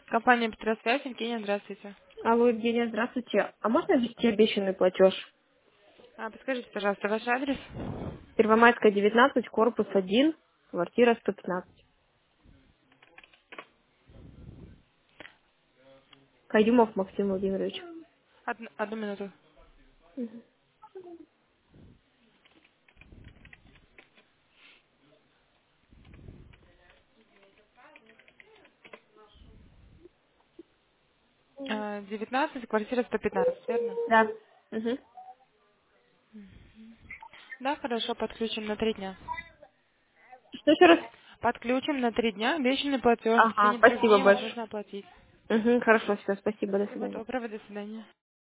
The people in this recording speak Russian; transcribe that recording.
Компания Петросвязь, Евгения, здравствуйте. Алло, Евгения, здравствуйте. А можно ввести обещанный платеж? Подскажите, пожалуйста, ваш адрес? Первомайская, 19, корпус 1, квартира 115. Каюмов Максим Владимирович. Одну минуту. 19, квартира 115, верно? Да. Угу. Да, хорошо, подключим на 3 дня. Что еще раз? Подключим на 3 дня, обещанный платеж, все Ага, спасибо необходимое вам большое. нужно оплатить. Угу, хорошо, все, спасибо, до Всего свидания. доброго, до свидания.